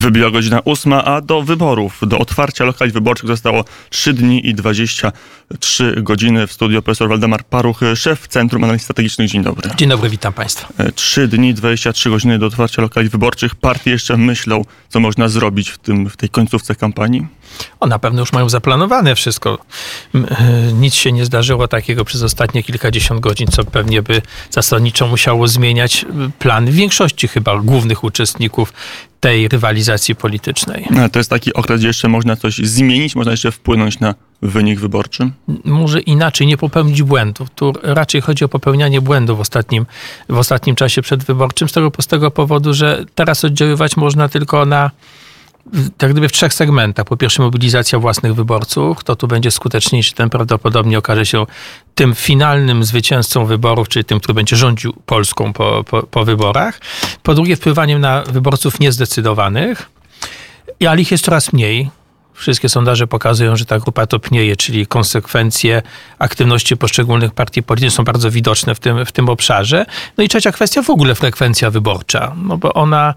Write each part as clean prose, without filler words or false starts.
Wybiła godzina 8, a do wyborów, do otwarcia lokali wyborczych zostało 3 dni i 23 godziny. W studio profesor Waldemar Paruch, szef Centrum Analiz Strategicznych. Dzień dobry. Dzień dobry, witam Państwa. 3 dni, 23 godziny do otwarcia lokali wyborczych. Partie jeszcze myślą, co można zrobić w tej końcówce kampanii? Na pewno już mają zaplanowane wszystko. Nic się nie zdarzyło takiego przez ostatnie kilkadziesiąt godzin, co pewnie by zasadniczo musiało zmieniać plan większości chyba głównych uczestników tej rywalizacji politycznej. To jest taki okres, gdzie jeszcze można coś zmienić, można jeszcze wpłynąć na wynik wyborczy? Może inaczej, nie popełnić błędów. Tu raczej chodzi o popełnianie błędów w ostatnim czasie przedwyborczym, z tego prostego powodu, że teraz oddziaływać można tylko na tak gdyby w 3 segmentach. Po pierwsze mobilizacja własnych wyborców. Kto tu będzie skuteczniejszy, ten prawdopodobnie okaże się tym finalnym zwycięzcą wyborów, czyli tym, który będzie rządził Polską po wyborach. Po drugie wpływaniem na wyborców niezdecydowanych, ale ich jest coraz mniej. Wszystkie sondaże pokazują, że ta grupa topnieje, czyli konsekwencje aktywności poszczególnych partii politycznych są bardzo widoczne w tym obszarze. No i trzecia kwestia, w ogóle frekwencja wyborcza. No bo ona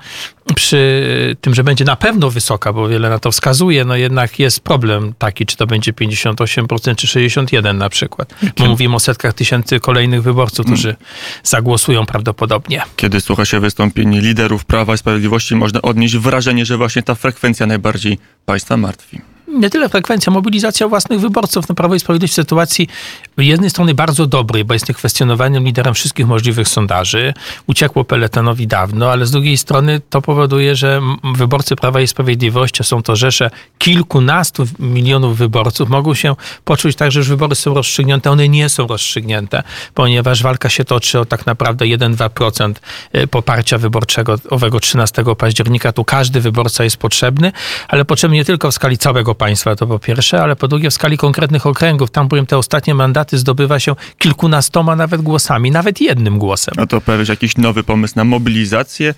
przy tym, że będzie na pewno wysoka, bo wiele na to wskazuje, no jednak jest problem taki, czy to będzie 58% czy 61% na przykład. Bo mówimy o setkach tysięcy kolejnych wyborców, którzy zagłosują prawdopodobnie. Kiedy słucha się wystąpień liderów Prawa i Sprawiedliwości, można odnieść wrażenie, że właśnie ta frekwencja najbardziej państwa martwi. Nie tyle frekwencja, mobilizacja własnych wyborców na Prawo i Sprawiedliwość w sytuacji z jednej strony bardzo dobrej, bo jest niekwestionowanym liderem wszystkich możliwych sondaży. Uciekło peletonowi dawno, ale z drugiej strony to powoduje, że wyborcy Prawa i Sprawiedliwości, a są to rzesze kilkunastu milionów wyborców, mogą się poczuć tak, że już wybory są rozstrzygnięte. One nie są rozstrzygnięte, ponieważ walka się toczy o tak naprawdę 1-2% poparcia wyborczego owego 13 października. Tu każdy wyborca jest potrzebny, ale potrzebny nie tylko w skali całego państwa, to po pierwsze, ale po drugie w skali konkretnych okręgów. Tam bowiem te ostatnie mandaty zdobywa się kilkunastoma nawet głosami, nawet jednym głosem. A to pojawia się jakiś nowy pomysł na mobilizację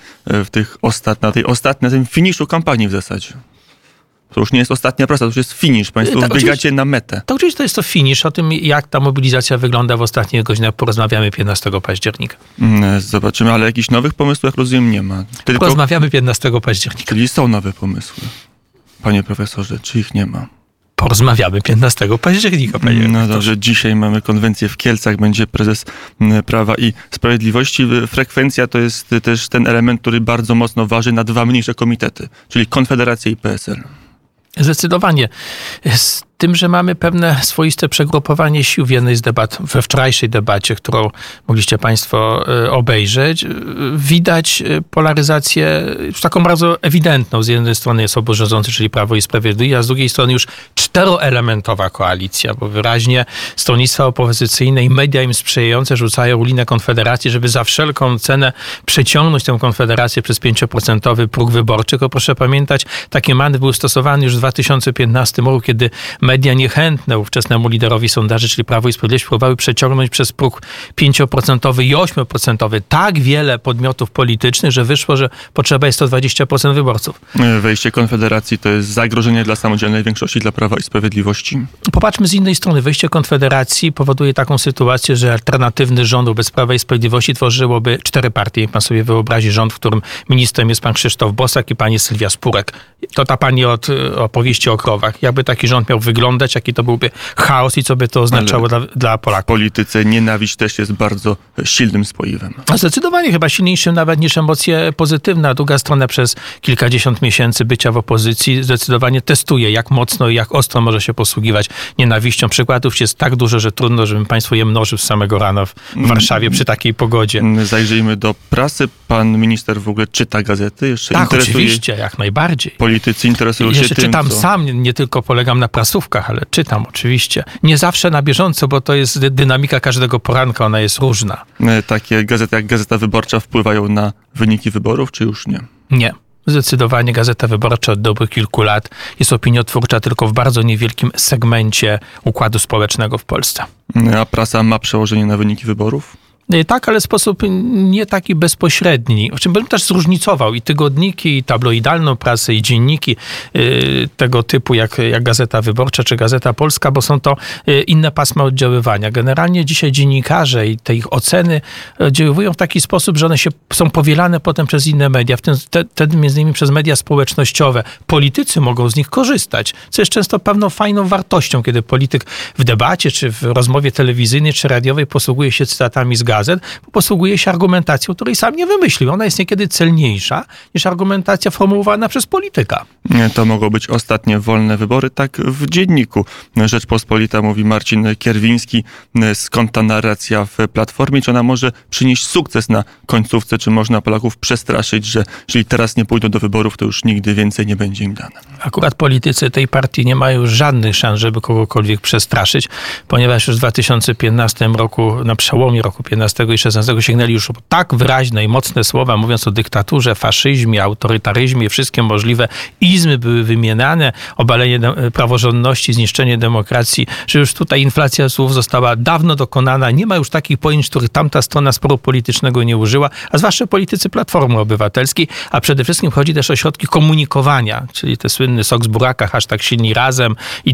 na tym finiszu kampanii w zasadzie? To już nie jest ostatnia praca, to już jest finisz. Państwo biegacie na metę. To oczywiście to jest to finisz. O tym, jak ta mobilizacja wygląda w ostatnich godzinach, porozmawiamy 15 października. Zobaczymy, ale jakichś nowych pomysłów, jak rozumiem, nie ma. Porozmawiamy 15 października. Czyli są nowe pomysły. Panie profesorze, czy ich nie ma? Porozmawiamy 15 października, panie redaktorze. No dobrze, dzisiaj mamy konwencję w Kielcach, będzie prezes Prawa i Sprawiedliwości. Frekwencja to jest też ten element, który bardzo mocno waży na 2 mniejsze komitety, czyli Konfederacja i PSL. Zdecydowanie. Z tym, że mamy pewne swoiste przegrupowanie sił w jednej z debat, we wczorajszej debacie, którą mogliście Państwo obejrzeć, widać polaryzację już taką bardzo ewidentną. Z jednej strony jest obóz rządzący, czyli Prawo i Sprawiedliwość, a z drugiej strony już 4-elementowa koalicja, bo wyraźnie stronnictwa opozycyjne i media im sprzyjające rzucają linę Konfederacji, żeby za wszelką cenę przeciągnąć tę Konfederację przez 5% próg wyborczy. Tylko proszę pamiętać, taki manewr był stosowany już w 2015 roku, kiedy media niechętne ówczesnemu liderowi sondaży, czyli Prawo i Sprawiedliwość, próbowały przeciągnąć przez próg 5% i 8% tak wiele podmiotów politycznych, że wyszło, że potrzeba jest 120% wyborców. Wejście Konfederacji to jest zagrożenie dla samodzielnej większości, dla Prawa i Sprawiedliwości? Popatrzmy z innej strony. Wejście Konfederacji powoduje taką sytuację, że alternatywny rząd wobec Prawa i Sprawiedliwości tworzyłoby 4 partie. Niech pan sobie wyobrazi rząd, w którym ministrem jest pan Krzysztof Bosak i pani Sylwia Spurek. To ta pani od opowieści o krowach. Jakby taki rząd miał wyglądać, jaki to byłby chaos i co by to oznaczało dla Polaków. W polityce nienawiść też jest bardzo silnym spoiwem. A zdecydowanie chyba silniejszym nawet niż emocje pozytywne. A druga strona przez kilkadziesiąt miesięcy bycia w opozycji zdecydowanie testuje, jak mocno i jak ostro może się posługiwać nienawiścią. Przykładów jest tak dużo, że trudno, żebym państwu je mnożył z samego rana w Warszawie przy takiej pogodzie. Zajrzyjmy do prasy. Pan minister w ogóle czyta gazety? Jeszcze tak, oczywiście, jak najbardziej. Politycy interesują się tym, czytam sam, nie tylko polegam na prasówkach, ale czytam oczywiście. Nie zawsze na bieżąco, bo to jest dynamika każdego poranka, ona jest różna. Takie gazety jak Gazeta Wyborcza wpływają na wyniki wyborów, czy już nie? Nie. Zdecydowanie Gazeta Wyborcza od dobrych kilku lat jest opiniotwórcza tylko w bardzo niewielkim segmencie układu społecznego w Polsce. A prasa ma przełożenie na wyniki wyborów? Tak, ale w sposób nie taki bezpośredni. O czym bym też zróżnicował i tygodniki, i tabloidalną prasę, i dzienniki tego typu jak Gazeta Wyborcza czy Gazeta Polska, bo są to inne pasma oddziaływania. Generalnie dzisiaj dziennikarze i te ich oceny oddziaływują w taki sposób, że one są powielane potem przez inne media, wtedy między innymi przez media społecznościowe. Politycy mogą z nich korzystać, co jest często pewną fajną wartością, kiedy polityk w debacie, czy w rozmowie telewizyjnej, czy radiowej posługuje się cytatami z gazet, posługuje się argumentacją, której sam nie wymyślił. Ona jest niekiedy celniejsza niż argumentacja formułowana przez polityka. To mogą być ostatnie wolne wybory. Tak w dzienniku Rzeczpospolita mówi Marcin Kierwiński. Skąd ta narracja w Platformie? Czy ona może przynieść sukces na końcówce? Czy można Polaków przestraszyć, że jeżeli teraz nie pójdą do wyborów, to już nigdy więcej nie będzie im dane? Akurat politycy tej partii nie mają żadnych szans, żeby kogokolwiek przestraszyć, ponieważ już w 2015 roku, na przełomie roku 15 i 16 sięgnęli już tak wyraźne i mocne słowa, mówiąc o dyktaturze, faszyzmie, autorytaryzmie, wszystkie możliwe izmy były wymieniane, obalenie praworządności, zniszczenie demokracji, że już tutaj inflacja słów została dawno dokonana. Nie ma już takich pojęć, których tamta strona sporu politycznego nie użyła, a zwłaszcza politycy Platformy Obywatelskiej, a przede wszystkim chodzi też o środki komunikowania, czyli te słynny sok z buraka, hashtag silni razem i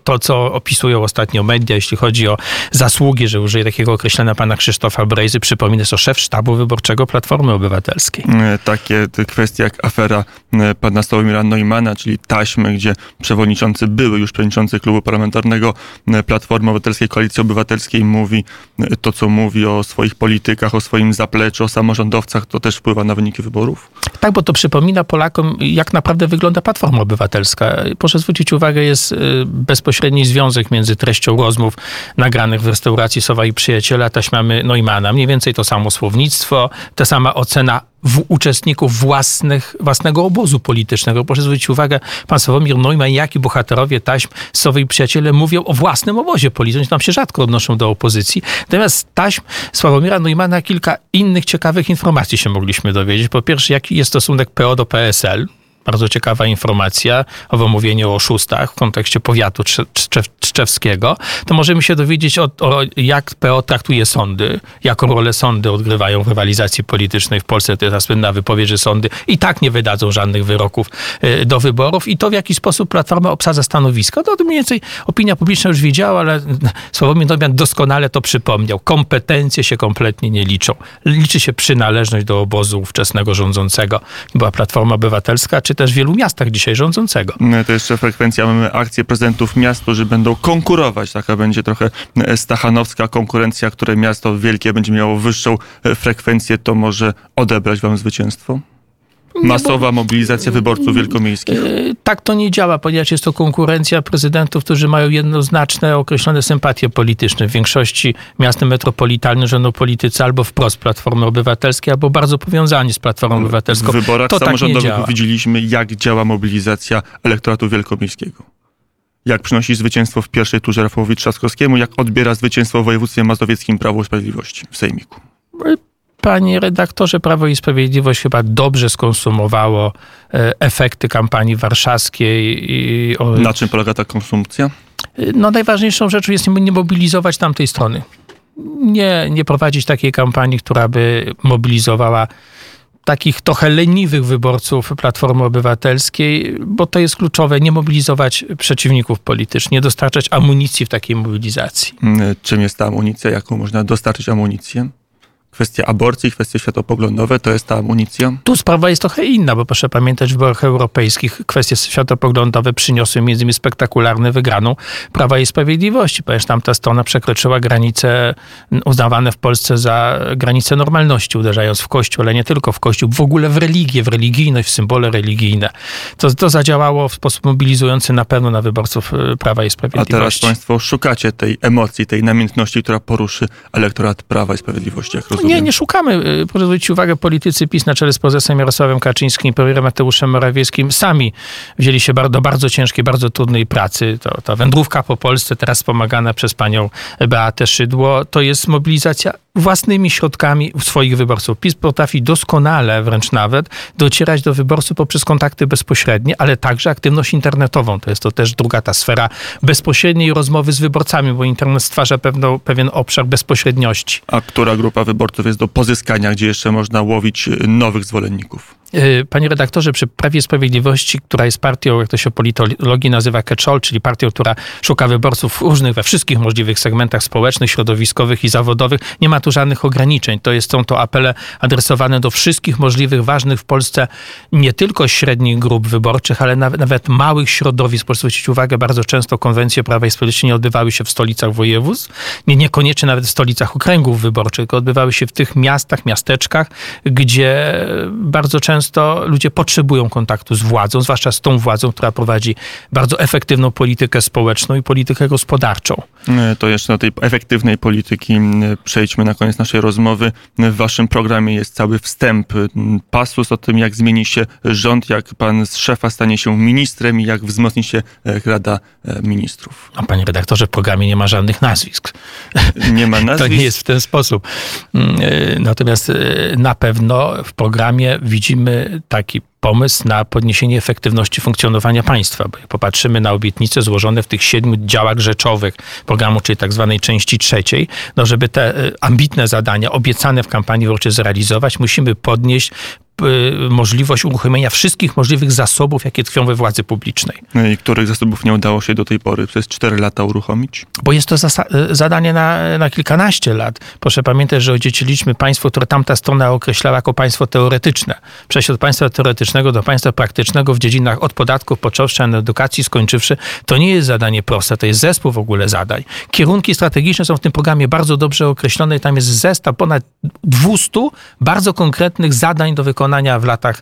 co opisują ostatnio media, jeśli chodzi o zasługi, że użyję takiego określenia pana Krzysztofa Brejzy, przypomnę, to szef sztabu wyborczego Platformy Obywatelskiej. Takie kwestie jak afera pana Sławomira Neumanna, czyli taśmy, gdzie były już przewodniczący klubu parlamentarnego Platformy Obywatelskiej, Koalicji Obywatelskiej mówi to, co mówi o swoich politykach, o swoim zapleczu, o samorządowcach, to też wpływa na wyniki wyborów? Tak, bo to przypomina Polakom, jak naprawdę wygląda Platforma Obywatelska. Proszę zwrócić uwagę, jest bezpośredni związek między treścią rozmów nagranych w restauracji Sowa i Przyjaciele, a taśmami Neumanna. Mniej więcej to samo słownictwo, ta sama ocena uczestników własnego obozu politycznego. Proszę zwrócić uwagę, pan Sławomir Neumann, jak i bohaterowie taśm Sowy i Przyjaciele mówią o własnym obozie politycznym. Tam się rzadko odnoszą do opozycji. Natomiast taśm Sławomira Neumanna kilka innych ciekawych informacji się mogliśmy dowiedzieć. Po pierwsze, jaki jest stosunek PO do PSL. Bardzo ciekawa informacja, owo mówienie o oszustach w kontekście powiatu tczewskiego, to możemy się dowiedzieć jak PO traktuje sądy, jaką rolę sądy odgrywają w rywalizacji politycznej w Polsce. To jest ta słynna wypowiedź, że sądy i tak nie wydadzą żadnych wyroków do wyborów i to, w jaki sposób Platforma obsadza stanowisko. To mniej więcej opinia publiczna już wiedziała, ale Sławomir Neumann doskonale to przypomniał. Kompetencje się kompletnie nie liczą. Liczy się przynależność do obozu ówczesnego rządzącego. Była Platforma Obywatelska, czy też w wielu miastach dzisiaj rządzącego. To jeszcze frekwencja, mamy akcję prezydentów miast, którzy będą konkurować. Taka będzie trochę stachanowska konkurencja, które miasto wielkie będzie miało wyższą frekwencję, to może odebrać wam zwycięstwo? Masowa mobilizacja wyborców wielkomiejskich. Tak to nie działa, ponieważ jest to konkurencja prezydentów, którzy mają jednoznaczne, określone sympatie polityczne. W większości miast metropolitalnych rządzą politycy albo wprost Platformy Obywatelskiej, albo bardzo powiązani z Platformą Obywatelską. W wyborach to samorządowych tak widzieliśmy, jak działa mobilizacja elektoratu wielkomiejskiego. Jak przynosi zwycięstwo w pierwszej turze Rafałowi Trzaskowskiemu, jak odbiera zwycięstwo w województwie mazowieckim Prawo i Sprawiedliwości w Sejmiku. Panie redaktorze, Prawo i Sprawiedliwość chyba dobrze skonsumowało efekty kampanii warszawskiej. Na czym polega ta konsumpcja? No, najważniejszą rzeczą jest nie mobilizować tamtej strony. Nie prowadzić takiej kampanii, która by mobilizowała takich trochę leniwych wyborców Platformy Obywatelskiej, bo to jest kluczowe, nie mobilizować przeciwników politycznych, nie dostarczać amunicji w takiej mobilizacji. Czym jest ta amunicja? Jaką można dostarczyć amunicję? Kwestia aborcji, kwestie światopoglądowe, to jest ta amunicja? Tu sprawa jest trochę inna, bo proszę pamiętać, w wyborach europejskich kwestie światopoglądowe przyniosły między innymi spektakularną wygraną Prawa i Sprawiedliwości, ponieważ tamta strona przekroczyła granice uznawane w Polsce za granice normalności, uderzając w Kościół, ale nie tylko w Kościół, w ogóle w religię, w religijność, w symbole religijne. To zadziałało w sposób mobilizujący na pewno na wyborców Prawa i Sprawiedliwości. A teraz państwo szukacie tej emocji, tej namiętności, która poruszy elektorat Prawa i Sprawiedliwości, jak rozumiem. Nie szukamy. Proszę zwrócić uwagę, politycy PiS na czele z prezesem Jarosławem Kaczyńskim i premierem Mateuszem Morawieckim sami wzięli się do bardzo ciężkiej, bardzo trudnej pracy. Ta wędrówka po Polsce, teraz wspomagana przez panią Beatę Szydło, to jest mobilizacja własnymi środkami swoich wyborców. PiS potrafi doskonale, wręcz nawet, docierać do wyborców poprzez kontakty bezpośrednie, ale także aktywność internetową. To jest to też druga ta sfera bezpośredniej rozmowy z wyborcami, bo internet stwarza pewien obszar bezpośredniości. A która grupa wyborców jest do pozyskania, gdzie jeszcze można łowić nowych zwolenników? Panie redaktorze, przy Prawie i Sprawiedliwości, która jest partią, jak to się w politologii nazywa catch-all, czyli partią, która szuka wyborców różnych, we wszystkich możliwych segmentach społecznych, środowiskowych i zawodowych, nie ma tu żadnych ograniczeń. Są to apele adresowane do wszystkich możliwych, ważnych w Polsce nie tylko średnich grup wyborczych, ale nawet małych środowisk. Proszę zwrócić uwagę, bardzo często konwencje Prawa i Sprawiedliwości nie odbywały się w stolicach województw, niekoniecznie nawet w stolicach okręgów wyborczych, tylko odbywały się w tych miastach, miasteczkach, gdzie bardzo często ludzie potrzebują kontaktu z władzą, zwłaszcza z tą władzą, która prowadzi bardzo efektywną politykę społeczną i politykę gospodarczą. To jeszcze do tej efektywnej polityki przejdźmy na koniec naszej rozmowy. W waszym programie jest cały wstęp, pasus o tym, jak zmieni się rząd, jak pan z szefa stanie się ministrem i jak wzmocni się Rada Ministrów. A panie redaktorze, w programie nie ma żadnych nazwisk. Nie ma nazwisk? To nie jest w ten sposób. Natomiast na pewno w programie widzimy taki pomysł na podniesienie efektywności funkcjonowania państwa. Bo jak popatrzymy na obietnice złożone w tych 7 działach rzeczowych programu, czyli tak zwanej części trzeciej, żeby te ambitne zadania obiecane w kampanii wyborczej zrealizować, musimy podnieść możliwość uruchomienia wszystkich możliwych zasobów, jakie tkwią we władzy publicznej. I których zasobów nie udało się do tej pory przez 4 lata uruchomić? Bo jest to zadanie na kilkanaście lat. Proszę pamiętać, że odziedziczyliśmy państwo, które tamta strona określała jako państwo teoretyczne. Przejście od państwa teoretycznego do państwa praktycznego w dziedzinach od podatków, począwszy od edukacji, skończywszy, to nie jest zadanie proste, to jest zespół w ogóle zadań. Kierunki strategiczne są w tym programie bardzo dobrze określone i tam jest zestaw ponad 200 bardzo konkretnych zadań do wykonania w latach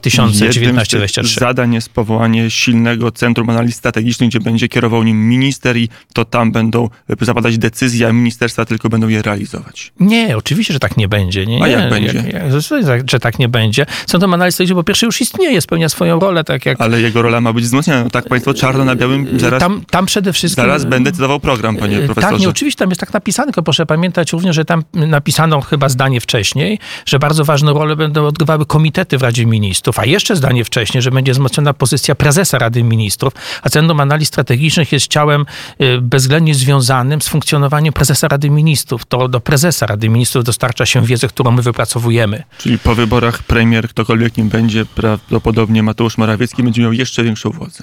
2019-2023. Zadań jest powołanie silnego Centrum Analiz Strategicznych, gdzie będzie kierował nim minister i to tam będą zapadać decyzje, a ministerstwa tylko będą je realizować. Nie, oczywiście, że tak nie będzie. Nie, a jak będzie? Że tak nie będzie. Centrum Analiz Strategicznych po pierwsze już istnieje, spełnia swoją rolę. Tak jak... Ale jego rola ma być wzmocniona. No tak państwo czarno na białym zaraz... Tam przede wszystkim... Zaraz będę cytował program, panie profesorze. Tak, nie, oczywiście tam jest tak napisane, tylko proszę pamiętać również, że tam napisano chyba zdanie wcześniej, że bardzo ważną rolę będą odgrywały komitety w Radzie Ministrów, a jeszcze zdanie wcześniej, że będzie wzmocniona pozycja prezesa Rady Ministrów, a Centrum Analiz Strategicznych jest ciałem bezwzględnie związanym z funkcjonowaniem prezesa Rady Ministrów. To do prezesa Rady Ministrów dostarcza się wiedzę, którą my wypracowujemy. Czyli po wyborach premier, ktokolwiek nim będzie, prawdopodobnie Mateusz Morawiecki będzie miał jeszcze większą władzę.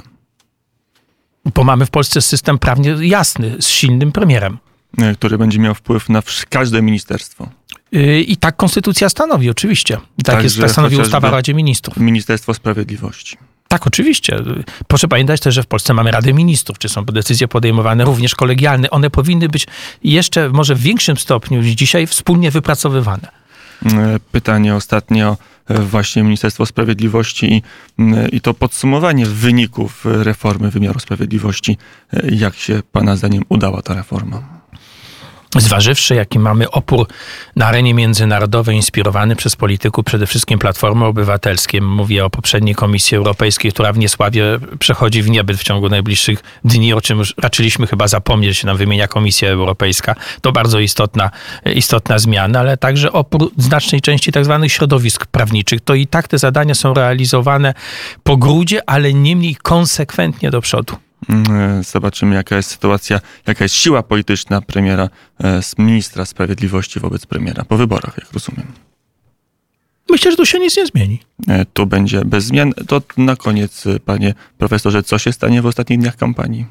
Bo mamy w Polsce system prawnie jasny, z silnym premierem. Który będzie miał wpływ na każde ministerstwo. I tak konstytucja stanowi, oczywiście. Tak stanowi ustawa o Radzie Ministrów. Ministerstwo Sprawiedliwości. Tak, oczywiście. Proszę pamiętać też, że w Polsce mamy Radę Ministrów, czy są decyzje podejmowane również kolegialne. One powinny być jeszcze może w większym stopniu niż dzisiaj wspólnie wypracowywane. Pytanie ostatnie o właśnie Ministerstwo Sprawiedliwości i to podsumowanie wyników reformy wymiaru sprawiedliwości. Jak się pana zdaniem udała ta reforma? Zważywszy, jaki mamy opór na arenie międzynarodowej inspirowany przez polityków, przede wszystkim Platformy Obywatelskiej, mówię o poprzedniej Komisji Europejskiej, która w niesławie przechodzi w niebyt w ciągu najbliższych dni, o czym już raczyliśmy chyba zapomnieć, że się nam wymienia Komisja Europejska. To bardzo istotna zmiana, ale także opór znacznej części tak zwanych środowisk prawniczych. To i tak te zadania są realizowane po grudzie, ale niemniej konsekwentnie do przodu. Zobaczymy, jaka jest sytuacja, jaka jest siła polityczna ministra sprawiedliwości wobec premiera po wyborach, jak rozumiem. Myślę, że tu się nic nie zmieni. Tu będzie bez zmian. To na koniec, panie profesorze, co się stanie w ostatnich dniach kampanii?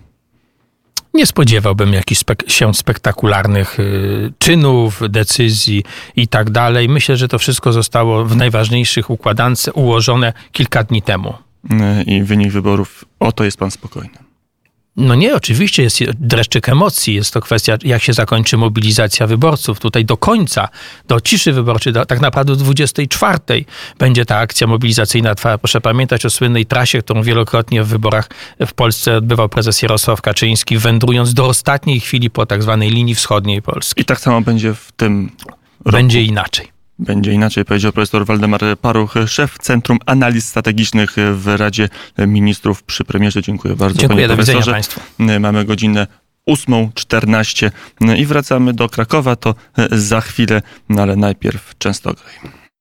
Nie spodziewałbym jakichś spektakularnych czynów, decyzji i tak dalej. Myślę, że to wszystko zostało w najważniejszych układance ułożone kilka dni temu. I wynik wyborów, o to jest pan spokojny. No nie, oczywiście jest dreszczyk emocji. Jest to kwestia, jak się zakończy mobilizacja wyborców. Tutaj do końca, do ciszy wyborczej, tak naprawdę do 24 będzie ta akcja mobilizacyjna trwała. Proszę pamiętać o słynnej trasie, którą wielokrotnie w wyborach w Polsce odbywał prezes Jarosław Kaczyński, wędrując do ostatniej chwili po tak zwanej linii wschodniej Polski. I tak samo będzie w tym roku. Będzie inaczej. Będzie inaczej, powiedział profesor Waldemar Paruch, szef Centrum Analiz Strategicznych w Radzie Ministrów przy premierze. Dziękuję bardzo. Dziękuję, panie do widzenia profesorze. państwu. Mamy godzinę 8:14 i wracamy do Krakowa, to za chwilę, ale najpierw Częstochowaj.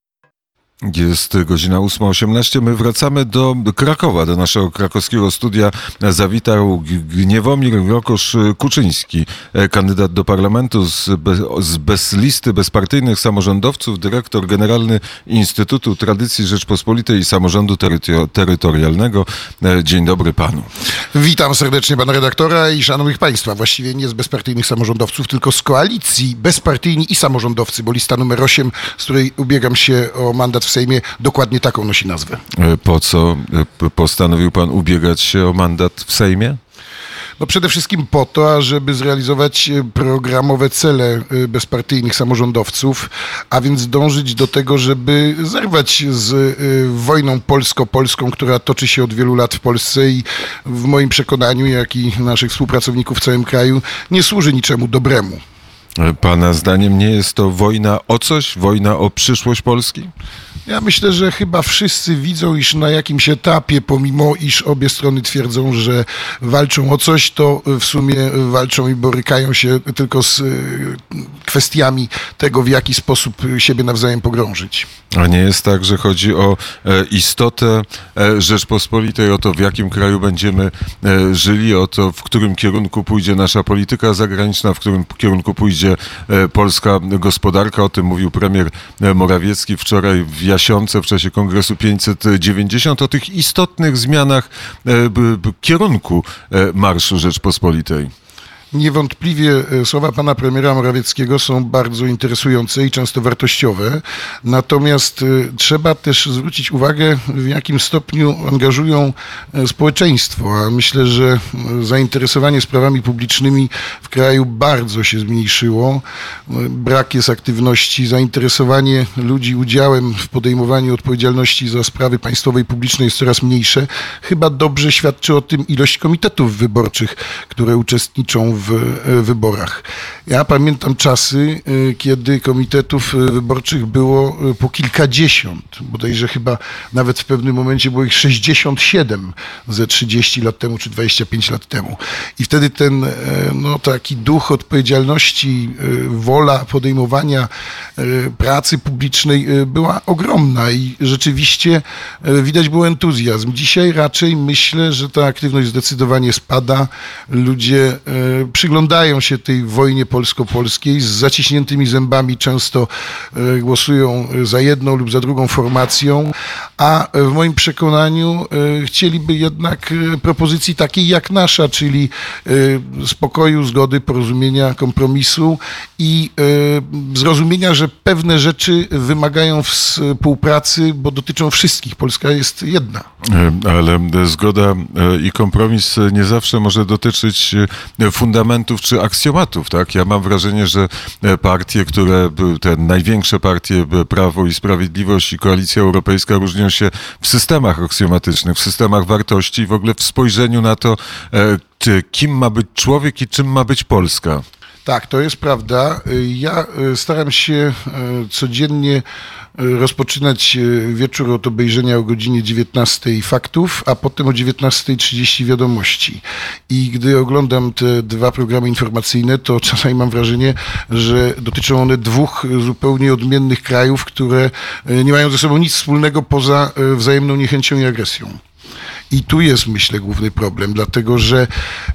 Jest godzina 8:18. My wracamy do Krakowa, do naszego krakowskiego studia. Zawitał Gniewomir Rokosz-Kuczyński, kandydat do parlamentu bez listy bezpartyjnych samorządowców, dyrektor generalny Instytutu Tradycji Rzeczpospolitej i Samorządu Terytorialnego. Dzień dobry panu. Witam serdecznie pana redaktora i szanownych państwa. Właściwie nie z bezpartyjnych samorządowców, tylko z koalicji bezpartyjni i samorządowcy, bo lista numer 8, z której ubiegam się o mandat w Sejmie, dokładnie taką nosi nazwę. Po co postanowił pan ubiegać się o mandat w Sejmie? No przede wszystkim po to, ażeby zrealizować programowe cele bezpartyjnych samorządowców, a więc dążyć do tego, żeby zerwać z wojną polsko-polską, która toczy się od wielu lat w Polsce i w moim przekonaniu, jak i naszych współpracowników w całym kraju, nie służy niczemu dobremu. Pana zdaniem nie jest to wojna o coś? Wojna o przyszłość Polski? Ja myślę, że chyba wszyscy widzą, iż na jakimś etapie, pomimo iż obie strony twierdzą, że walczą o coś, to w sumie walczą i borykają się tylko z kwestiami tego, w jaki sposób siebie nawzajem pogrążyć. A nie jest tak, że chodzi o istotę Rzeczpospolitej, o to, w jakim kraju będziemy żyli, o to, w którym kierunku pójdzie nasza polityka zagraniczna, w którym kierunku pójdzie polska gospodarka. O tym mówił premier Morawiecki wczoraj w Jasionce w czasie Kongresu 590, o tych istotnych zmianach kierunku Marszu Rzeczpospolitej. Niewątpliwie słowa pana premiera Morawieckiego są bardzo interesujące i często wartościowe, natomiast trzeba też zwrócić uwagę, w jakim stopniu angażują społeczeństwo, a myślę, że zainteresowanie sprawami publicznymi w kraju bardzo się zmniejszyło. Brak jest aktywności, zainteresowanie ludzi udziałem w podejmowaniu odpowiedzialności za sprawy państwowe i publiczne jest coraz mniejsze. Chyba dobrze świadczy o tym ilość komitetów wyborczych, które uczestniczą w wyborach. Ja pamiętam czasy, kiedy komitetów wyborczych było po kilkadziesiąt, bodajże chyba nawet w pewnym momencie było ich 67 ze 30 lat temu czy 25 lat temu. I wtedy ten taki duch odpowiedzialności, wola podejmowania pracy publicznej była ogromna i rzeczywiście widać był entuzjazm. Dzisiaj raczej myślę, że ta aktywność zdecydowanie spada. Ludzie przyglądają się tej wojnie polsko-polskiej z zaciśniętymi zębami, często głosują za jedną lub za drugą formacją, a w moim przekonaniu chcieliby jednak propozycji takiej jak nasza, czyli spokoju, zgody, porozumienia, kompromisu i zrozumienia, że pewne rzeczy wymagają współpracy, bo dotyczą wszystkich. Polska jest jedna. Ale zgoda i kompromis nie zawsze może dotyczyć fundamentów czy aksjomatów, tak? Ja mam wrażenie, że partie, te największe partie, Prawo i Sprawiedliwość i Koalicja Europejska, różnią się w systemach aksjomatycznych, w systemach wartości i w ogóle w spojrzeniu na to, kim ma być człowiek i czym ma być Polska. Tak, to jest prawda. Ja staram się codziennie rozpoczynać wieczór od obejrzenia o godzinie 19 faktów, a potem o 19:30 wiadomości. I gdy oglądam te dwa programy informacyjne, to czasami mam wrażenie, że dotyczą one dwóch zupełnie odmiennych krajów, które nie mają ze sobą nic wspólnego poza wzajemną niechęcią i agresją. I tu jest, myślę, główny problem, dlatego że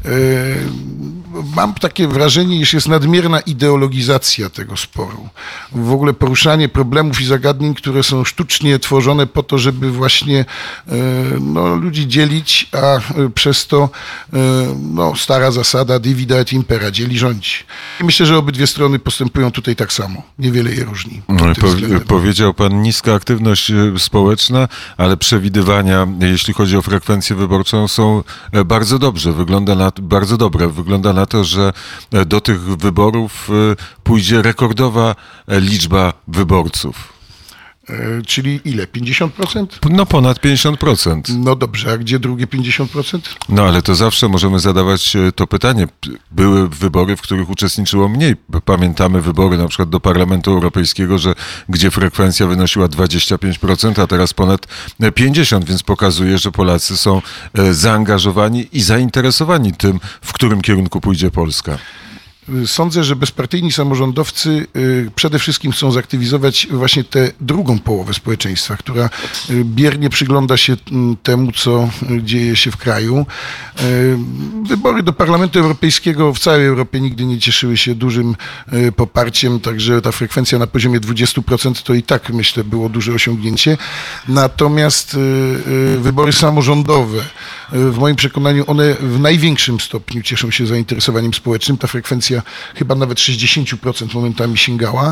mam takie wrażenie, iż jest nadmierna ideologizacja tego sporu. W ogóle poruszanie problemów i zagadnień, które są sztucznie tworzone po to, żeby właśnie ludzi dzielić, a przez to stara zasada divida et impera, dzieli rządź. I myślę, że obydwie strony postępują tutaj tak samo. Niewiele je różni. Powiedział pan niska aktywność społeczna, ale przewidywania, jeśli chodzi o frekwencję wyborczą, są bardzo dobre. Wygląda na to, że do tych wyborów pójdzie rekordowa liczba wyborców. Czyli ile? 50%? No ponad 50%. No dobrze, a gdzie drugie 50%? No ale to zawsze możemy zadawać to pytanie. Były wybory, w których uczestniczyło mniej. Pamiętamy wybory na przykład do Parlamentu Europejskiego, gdzie frekwencja wynosiła 25%, a teraz ponad 50%, więc pokazuje, że Polacy są zaangażowani i zainteresowani tym, w którym kierunku pójdzie Polska. Sądzę, że bezpartyjni samorządowcy przede wszystkim chcą zaktywizować właśnie tę drugą połowę społeczeństwa, która biernie przygląda się temu, co dzieje się w kraju. Wybory do Parlamentu Europejskiego w całej Europie nigdy nie cieszyły się dużym poparciem, także ta frekwencja na poziomie 20% to i tak, myślę, było duże osiągnięcie. Natomiast wybory samorządowe, w moim przekonaniu, one w największym stopniu cieszą się zainteresowaniem społecznym. Ta frekwencja chyba nawet 60% momentami sięgała.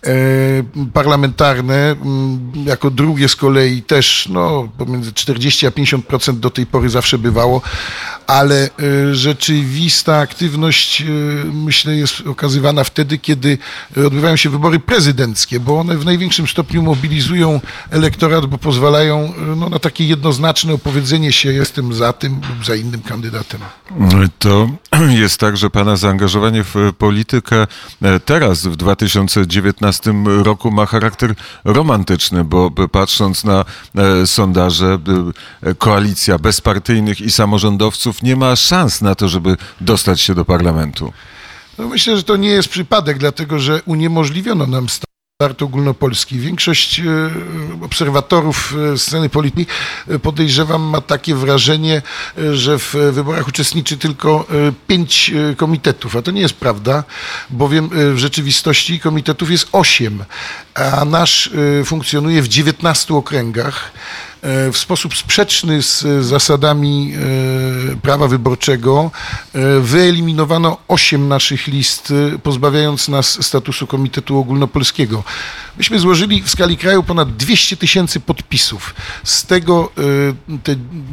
Parlamentarne jako drugie z kolei też pomiędzy 40 a 50% do tej pory zawsze bywało, ale rzeczywista aktywność, myślę, jest okazywana wtedy, kiedy odbywają się wybory prezydenckie, bo one w największym stopniu mobilizują elektorat, bo pozwalają na takie jednoznaczne opowiedzenie się, jestem za tym lub za innym kandydatem. To jest tak, że pana zaangażowanie w politykę teraz, w 2019 roku ma charakter romantyczny, bo patrząc na sondaże, koalicja bezpartyjnych i samorządowców nie ma szans na to, żeby dostać się do parlamentu. No myślę, że to nie jest przypadek, dlatego że uniemożliwiono nam start ogólnopolski. Większość obserwatorów sceny politycznej, podejrzewam, ma takie wrażenie, że w wyborach uczestniczy tylko 5 komitetów, a to nie jest prawda, bowiem w rzeczywistości komitetów jest 8, a nasz funkcjonuje w 19 okręgach. W sposób sprzeczny z zasadami prawa wyborczego wyeliminowano 8 naszych list, pozbawiając nas statusu Komitetu Ogólnopolskiego. Myśmy złożyli w skali kraju ponad 200 000 podpisów. Z tego te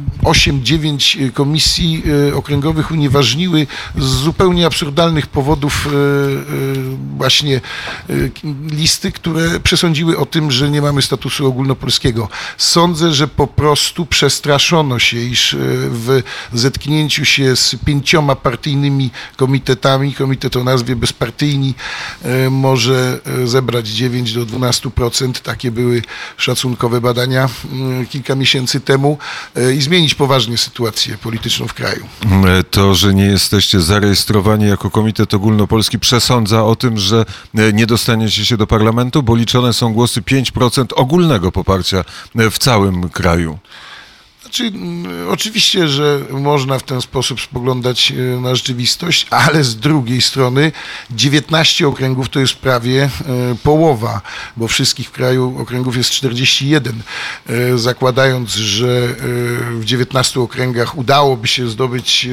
8-9 komisji okręgowych unieważniły z zupełnie absurdalnych powodów właśnie listy, które przesądziły o tym, że nie mamy statusu ogólnopolskiego. Sądzę, że po prostu przestraszono się, iż w zetknięciu się z 5 partyjnymi komitetami, komitet o nazwie bezpartyjni może zebrać 9 do 12%. Takie były szacunkowe badania kilka miesięcy temu i zmienić poważnie sytuację polityczną w kraju. To, że nie jesteście zarejestrowani jako Komitet Ogólnopolski, przesądza o tym, że nie dostaniecie się do parlamentu, bo liczone są głosy 5% ogólnego poparcia w całym kraju. Znaczy, oczywiście, że można w ten sposób spoglądać na rzeczywistość, ale z drugiej strony 19 okręgów to jest prawie połowa, bo wszystkich w kraju okręgów jest 41. Zakładając, że w 19 okręgach udałoby się zdobyć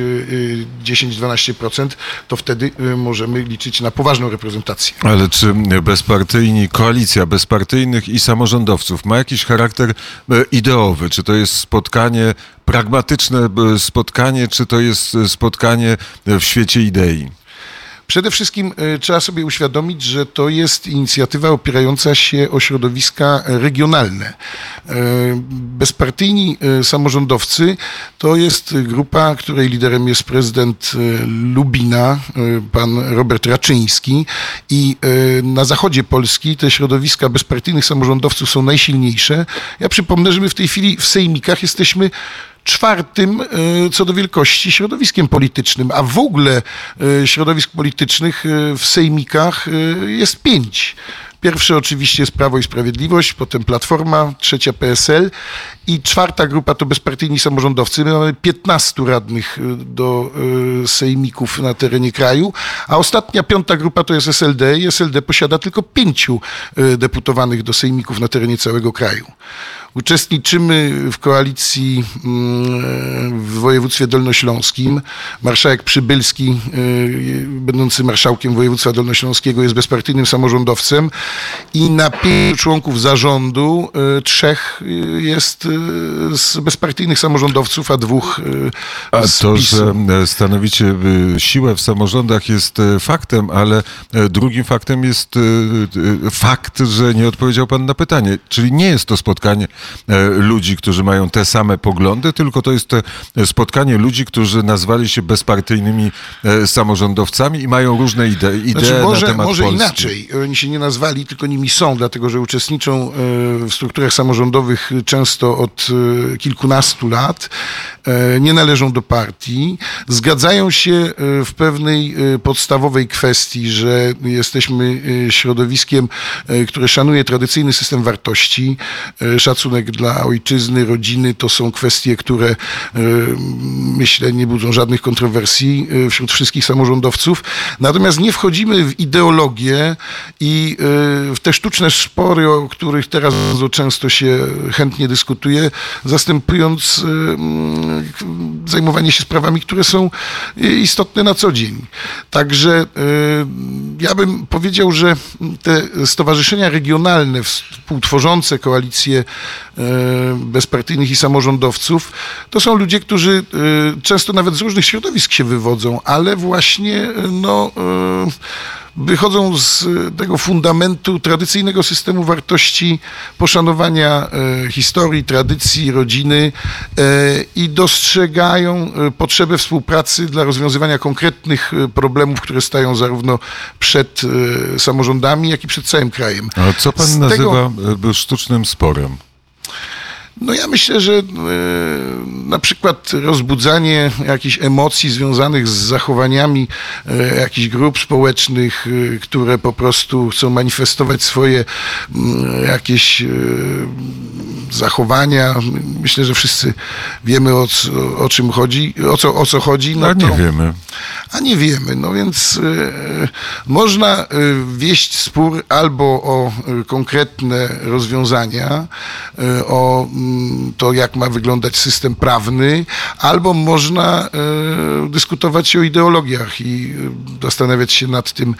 10-12%, to wtedy możemy liczyć na poważną reprezentację. Ale czy bezpartyjni, koalicja bezpartyjnych i samorządowców ma jakiś charakter ideowy? Czy to jest spotkanie, pragmatyczne spotkanie, czy to jest spotkanie w świecie idei? Przede wszystkim trzeba sobie uświadomić, że to jest inicjatywa opierająca się o środowiska regionalne. Bezpartyjni samorządowcy to jest grupa, której liderem jest prezydent Lubina, pan Robert Raczyński, i na zachodzie Polski te środowiska bezpartyjnych samorządowców są najsilniejsze. Ja przypomnę, że my w tej chwili w sejmikach jesteśmy 4. co do wielkości środowiskiem politycznym, a w ogóle środowisk politycznych w sejmikach jest 5. Pierwsze oczywiście jest Prawo i Sprawiedliwość, potem Platforma, 3. PSL i 4. grupa to bezpartyjni samorządowcy. My mamy 15 radnych do sejmików na terenie kraju, a ostatnia 5. grupa to jest SLD i SLD posiada tylko 5 deputowanych do sejmików na terenie całego kraju. Uczestniczymy w koalicji w województwie dolnośląskim. Marszałek Przybylski, będący marszałkiem województwa dolnośląskiego, jest bezpartyjnym samorządowcem i na 5 członków zarządu 3 jest z bezpartyjnych samorządowców, a 2 z to, PiS-u. że stanowicie siłę w samorządach jest faktem, ale drugim faktem jest fakt, że nie odpowiedział pan na pytanie. Czyli nie jest to spotkanie ludzi, którzy mają te same poglądy, tylko to jest spotkanie ludzi, którzy nazwali się bezpartyjnymi samorządowcami i mają różne idee na temat może Polski. inaczej. Oni się nie nazwali, tylko nimi są, dlatego że uczestniczą w strukturach samorządowych często od kilkunastu lat, nie należą do partii, zgadzają się w pewnej podstawowej kwestii, że jesteśmy środowiskiem, które szanuje tradycyjny system wartości. Szacunek dla ojczyzny, rodziny to są kwestie, które myślę nie budzą żadnych kontrowersji wśród wszystkich samorządowców. Natomiast nie wchodzimy w ideologię i w te sztuczne spory, o których teraz bardzo często się chętnie dyskutuje, zastępując zajmowanie się sprawami, które są istotne na co dzień. Także ja bym powiedział, że te stowarzyszenia regionalne współtworzące koalicje bezpartyjnych i samorządowców, to są ludzie, którzy często nawet z różnych środowisk się wywodzą, ale właśnie wychodzą z tego fundamentu tradycyjnego systemu wartości, poszanowania historii, tradycji, rodziny i dostrzegają potrzebę współpracy dla rozwiązywania konkretnych problemów, które stają zarówno przed samorządami, jak i przed całym krajem. A co pan nazywa sztucznym sporem? No ja myślę, że na przykład rozbudzanie jakichś emocji związanych z zachowaniami jakichś grup społecznych, które po prostu chcą manifestować swoje jakieś zachowania. Myślę, że wszyscy wiemy o czym chodzi, o co chodzi. No nie wiemy. A nie wiemy, no więc można wieść spór albo o konkretne rozwiązania, o to, jak ma wyglądać system prawny, albo można dyskutować o ideologiach i zastanawiać się nad tym,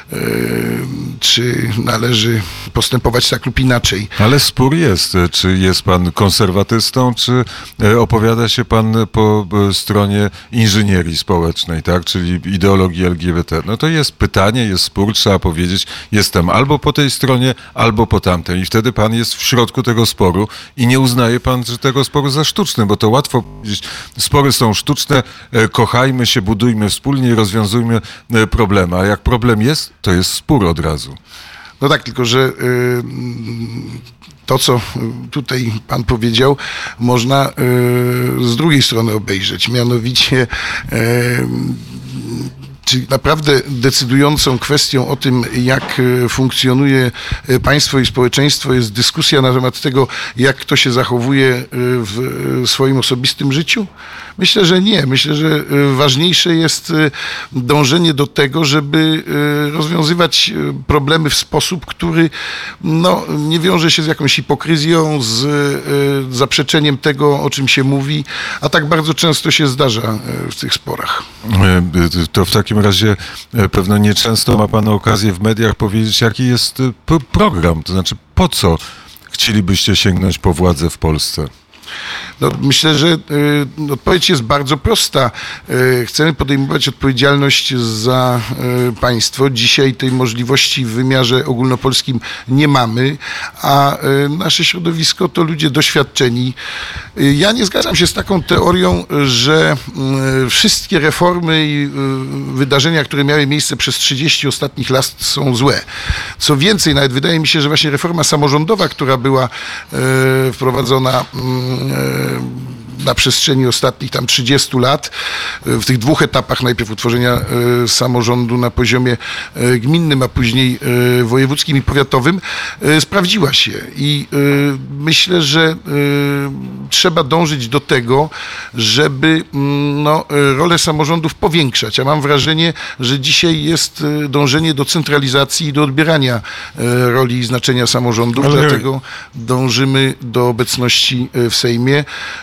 czy należy postępować tak lub inaczej. Ale spór jest. Czy jest pan konserwatystą, czy opowiada się pan po stronie inżynierii społecznej, tak? Czyli ideologii LGBT? No to jest pytanie, jest spór, trzeba powiedzieć, jestem albo po tej stronie, albo po tamtej. I wtedy pan jest w środku tego sporu i nie uznaje pan, że tego sporu za sztuczny, bo to łatwo powiedzieć, spory są sztuczne, kochajmy się, budujmy wspólnie i rozwiązujmy problemy. A jak problem jest, to jest spór od razu. No tak, tylko że to, co tutaj pan powiedział, można z drugiej strony obejrzeć. Mianowicie czy naprawdę decydującą kwestią o tym, jak funkcjonuje państwo i społeczeństwo, jest dyskusja na temat tego, jak kto się zachowuje w swoim osobistym życiu? Myślę, że nie. Myślę, że ważniejsze jest dążenie do tego, żeby rozwiązywać problemy w sposób, który nie wiąże się z jakąś hipokryzją, z zaprzeczeniem tego, o czym się mówi, a tak bardzo często się zdarza w tych sporach. To w takim razie pewno nieczęsto ma pan okazję w mediach powiedzieć, jaki jest program, to znaczy po co chcielibyście sięgnąć po władzę w Polsce? No, myślę, że odpowiedź jest bardzo prosta. Chcemy podejmować odpowiedzialność za państwo. Dzisiaj tej możliwości w wymiarze ogólnopolskim nie mamy, a nasze środowisko to ludzie doświadczeni. Ja nie zgadzam się z taką teorią, że wszystkie reformy i wydarzenia, które miały miejsce przez 30 ostatnich lat, są złe. Co więcej, nawet wydaje mi się, że właśnie reforma samorządowa, która była wprowadzona na przestrzeni ostatnich 30 lat, w tych 2 etapach, najpierw utworzenia samorządu na poziomie gminnym, a później wojewódzkim i powiatowym, sprawdziła się. I myślę, że trzeba dążyć do tego, żeby rolę samorządów powiększać. A mam wrażenie, że dzisiaj jest dążenie do centralizacji i do odbierania roli i znaczenia samorządów. Dlatego dążymy do obecności w Sejmie, żeby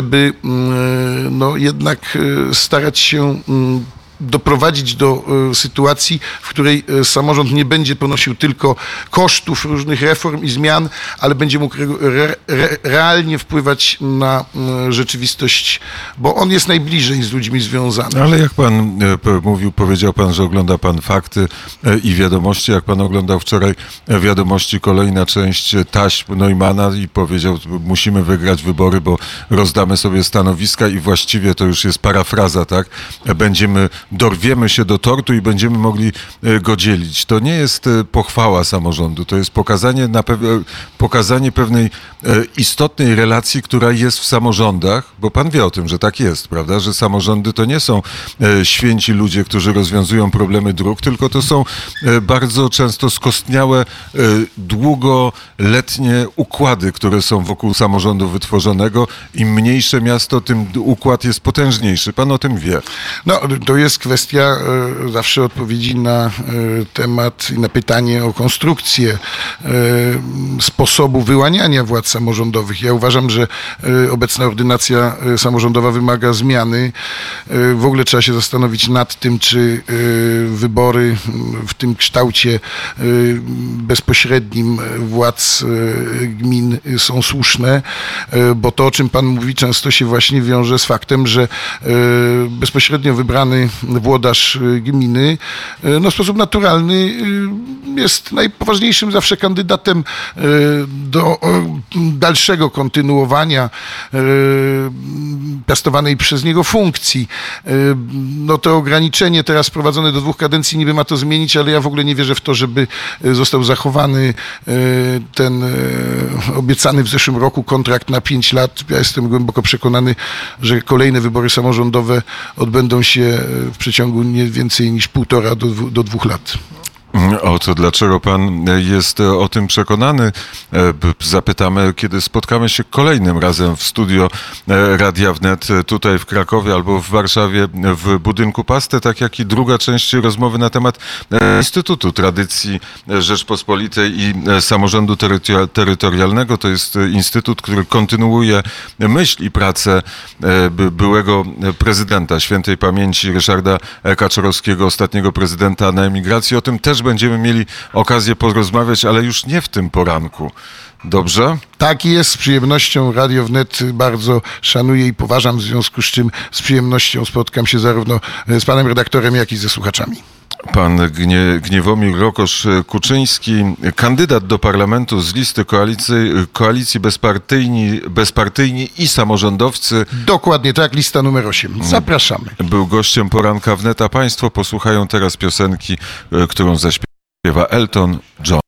żeby no, jednak starać się doprowadzić do sytuacji, w której samorząd nie będzie ponosił tylko kosztów różnych reform i zmian, ale będzie mógł realnie wpływać na rzeczywistość, bo on jest najbliżej z ludźmi związany. Ale jak pan powiedział pan, że ogląda pan Fakty i Wiadomości. Jak pan oglądał wczoraj Wiadomości, kolejna część taśm Neumanna i powiedział, musimy wygrać wybory, bo rozdamy sobie stanowiska i właściwie to już jest parafraza, tak? Dorwiemy się do tortu i będziemy mogli go dzielić. To nie jest pochwała samorządu, to jest pokazanie pewnej istotnej relacji, która jest w samorządach, bo pan wie o tym, że tak jest, prawda, że samorządy to nie są święci ludzie, którzy rozwiązują problemy dróg, tylko to są bardzo często skostniałe, długoletnie układy, które są wokół samorządu wytworzonego. Im mniejsze miasto, tym układ jest potężniejszy. Pan o tym wie. No, to jest kwestia zawsze odpowiedzi na temat, na pytanie o konstrukcję sposobu wyłaniania władz samorządowych. Ja uważam, że obecna ordynacja samorządowa wymaga zmiany. W ogóle trzeba się zastanowić nad tym, czy wybory w tym kształcie bezpośrednim władz gmin są słuszne, bo to, o czym pan mówi, często się właśnie wiąże z faktem, że bezpośrednio wybrany włodarz gminy no, w sposób naturalny jest najpoważniejszym zawsze kandydatem do dalszego kontynuowania piastowanej przez niego funkcji. No to ograniczenie teraz wprowadzone do 2 kadencji niby ma to zmienić, ale ja w ogóle nie wierzę w to, żeby został zachowany ten obiecany w zeszłym roku kontrakt na 5 lat. Ja jestem głęboko przekonany, że kolejne wybory samorządowe odbędą się w przeciągu nie więcej niż 1,5 do 2 lat. O to dlaczego pan jest o tym przekonany? Zapytamy, kiedy spotkamy się kolejnym razem w studio Radia Wnet tutaj w Krakowie albo w Warszawie w budynku Pasty, tak jak i druga część rozmowy na temat Instytutu Tradycji Rzeczpospolitej i Samorządu Terytorialnego. To jest instytut, który kontynuuje myśl i pracę byłego prezydenta świętej pamięci Ryszarda Kaczorowskiego, ostatniego prezydenta na emigracji. O tym też będziemy mieli okazję porozmawiać, ale już nie w tym poranku. Dobrze? Tak jest, z przyjemnością. Radio Wnet bardzo szanuję i poważam, w związku z czym z przyjemnością spotkam się zarówno z panem redaktorem, jak i ze słuchaczami. Pan Gniewomir Rokosz-Kuczyński, kandydat do parlamentu z listy koalicji bezpartyjni i samorządowcy. Dokładnie tak, lista numer 8. Zapraszamy. Był gościem poranka Wnet, a państwo posłuchają teraz piosenki, którą zaśpiewa Elton John.